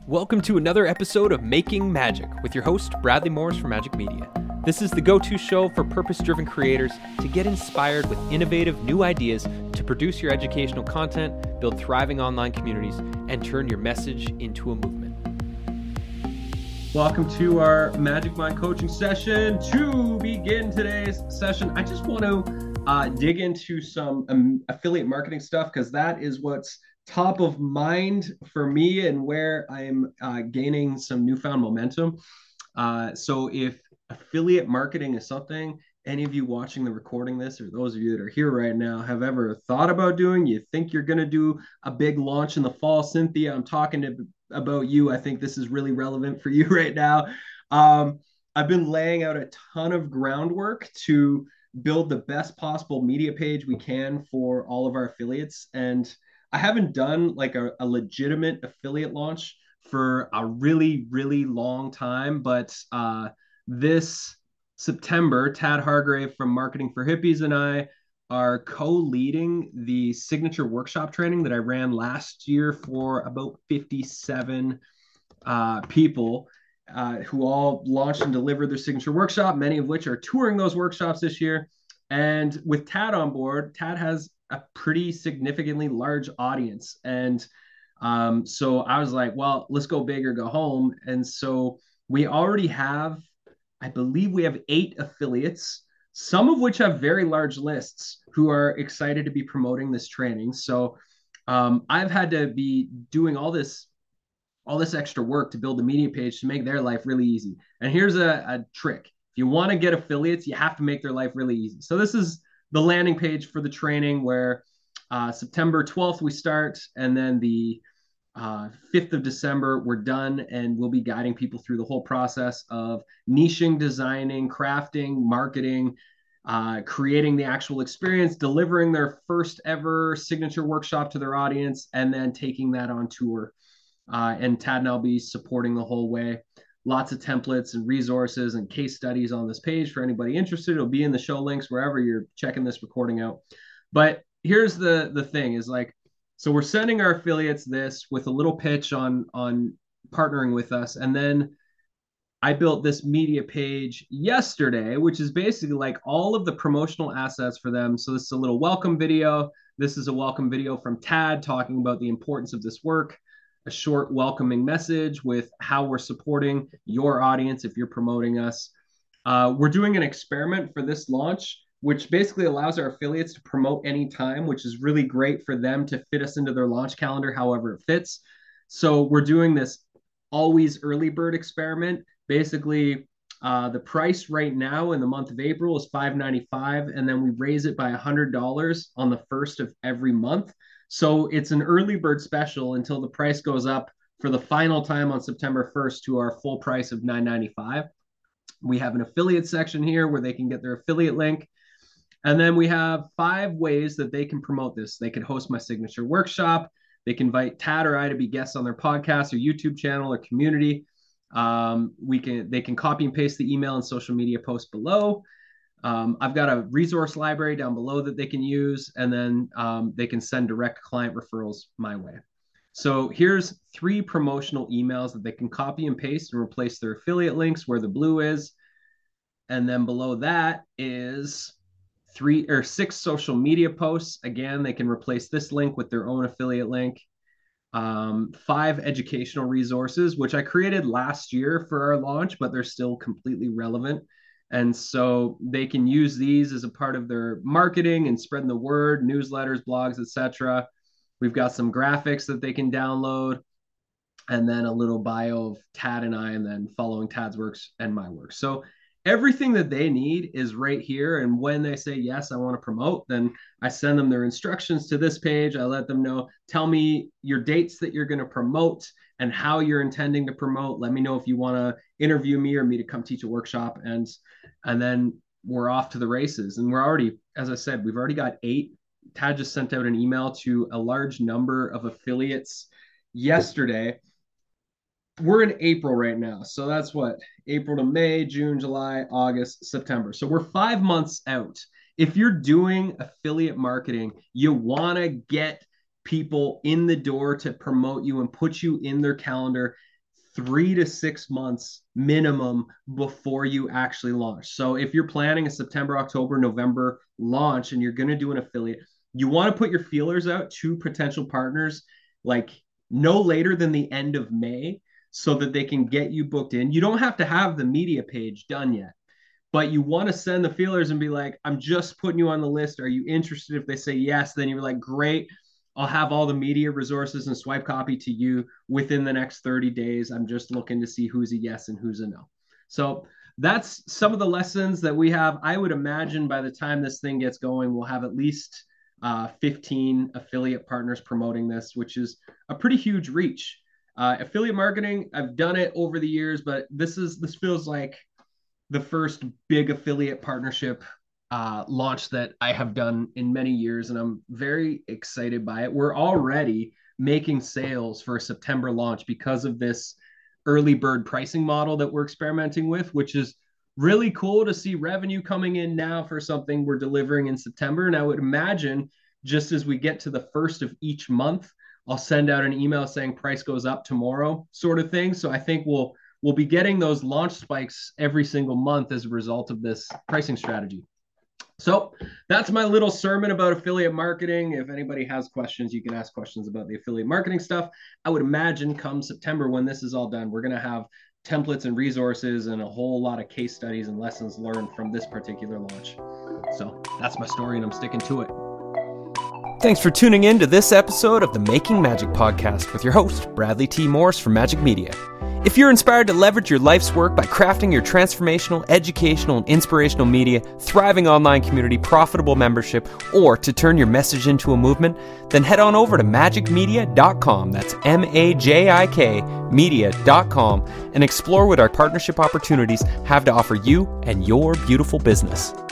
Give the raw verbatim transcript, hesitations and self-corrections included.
Welcome to another episode of Making Magic with your host, Bradley Morris from Magic Media. This is the go-to show for purpose-driven creators to get inspired with innovative new ideas to produce your educational content, build thriving online communities, and turn your message into a movement. Welcome to our Magic Mind coaching session. To begin today's session, I just want to uh, dig into some um, affiliate marketing stuff because that is what's top of mind for me and where I'm uh, gaining some newfound momentum. Uh, so if affiliate marketing is something any of you watching the recording this, or those of you that are here right now, have ever thought about doing, you think you're going to do a big launch in the fall, Cynthia, I'm talking to, about you. I think this is really relevant for you right now. Um, I've been laying out a ton of groundwork to build the best possible media page we can for all of our affiliates. And I haven't done like a, a legitimate affiliate launch for a really, really long time. But uh, this September, Tad Hargrave from Marketing for Hippies and I are co-leading the signature workshop training that I ran last year for about fifty-seven uh, people uh, who all launched and delivered their signature workshop, many of which are touring those workshops this year. And with Tad on board, Tad has a pretty significantly large audience. And um, so I was like, well, let's go big or go home. And so we already have, I believe we have eight affiliates, some of which have very large lists who are excited to be promoting this training. So um, I've had to be doing all this, all this extra work to build the media page to make their life really easy. And here's a, a trick. If you want to get affiliates, you have to make their life really easy. So this is the landing page for the training where uh, September twelfth we start, and then the uh, fifth of December we're done, and we'll be guiding people through the whole process of niching, designing, crafting, marketing, uh, creating the actual experience, delivering their first ever signature workshop to their audience, and then taking that on tour. Uh, and Tad and I'll be supporting the whole way. Lots of templates and resources and case studies on this page for anybody interested. It'll be in the show links wherever you're checking this recording out. But here's the the thing is like, so we're sending our affiliates this with a little pitch on on partnering with us. And then I built this media page yesterday, which is basically like all of the promotional assets for them. So this is a little welcome video. This is a welcome video from Tad talking about the importance of this work. A short welcoming message with how we're supporting your audience if you're promoting us. Uh, we're doing an experiment for this launch, which basically allows our affiliates to promote anytime, which is really great for them to fit us into their launch calendar however it fits. So we're doing this always early bird experiment. Basically, uh, the price right now in the month of April is five ninety-five, and then we raise it by one hundred dollars on the first of every month. So it's an early bird special until the price goes up for the final time on September first to our full price of nine ninety-five. We have an affiliate section here where they can get their affiliate link. And then we have five ways that they can promote this. They can host my signature workshop. They can invite Tad or I to be guests on their podcast or YouTube channel or community. Um, we can they can copy and paste the email and social media posts below. Um, I've got a resource library down below that they can use, and then um, they can send direct client referrals my way. So here's three promotional emails that they can copy and paste and replace their affiliate links where the blue is. And then below that is three or six social media posts. Again, they can replace this link with their own affiliate link. Um, five educational resources, which I created last year for our launch, but they're still completely relevant. And so they can use these as a part of their marketing and spreading the word, newsletters, blogs, et cetera. We've got some graphics that they can download, and then a little bio of Tad and I, and then following Tad's works and my work. So everything that they need is right here. And when they say, yes, I want to promote, then I send them their instructions to this page. I let them know, tell me your dates that you're going to promote and how you're intending to promote. Let me know if you want to interview me or me to come teach a workshop. And, and then we're off to the races. And we're already, as I said, we've already got eight. Tad just sent out an email to a large number of affiliates yesterday. We're in April right now. So that's what, April to May, June, July, August, September. So we're five months out. If you're doing affiliate marketing, you want to get people in the door to promote you and put you in their calendar three to six months minimum before you actually launch. So if you're planning a September, October, November launch and you're going to do an affiliate, you want to put your feelers out to potential partners like no later than the end of May so that they can get you booked in. You don't have to have the media page done yet, but you want to send the feelers and be like, I'm just putting you on the list. Are you interested? If they say yes, then you're like, great. I'll have all the media resources and swipe copy to you within the next thirty days. I'm just looking to see who's a yes and who's a no. So that's some of the lessons that we have. I would imagine by the time this thing gets going, we'll have at least uh, fifteen affiliate partners promoting this, which is a pretty huge reach. Uh, affiliate marketing, I've done it over the years, but this is this feels like the first big affiliate partnership uh, launch that I have done in many years, and I'm very excited by it. We're already making sales for a September launch because of this early bird pricing model that we're experimenting with, which is really cool to see revenue coming in now for something we're delivering in September. And I would imagine just as we get to the first of each month, I'll send out an email saying price goes up tomorrow sort of thing. So I think we'll we'll be getting those launch spikes every single month as a result of this pricing strategy. So that's my little sermon about affiliate marketing. If anybody has questions, you can ask questions about the affiliate marketing stuff. I would imagine come September, when this is all done, we're going to have templates and resources and a whole lot of case studies and lessons learned from this particular launch. So that's my story, and I'm sticking to it. Thanks for tuning in to this episode of the Making Magic podcast with your host, Bradley T. Morris from Magic Media. If you're inspired to leverage your life's work by crafting your transformational, educational, and inspirational media, thriving online community, profitable membership, or to turn your message into a movement, then head on over to magic media dot com, that's M A J I K media dot com, and explore what our partnership opportunities have to offer you and your beautiful business.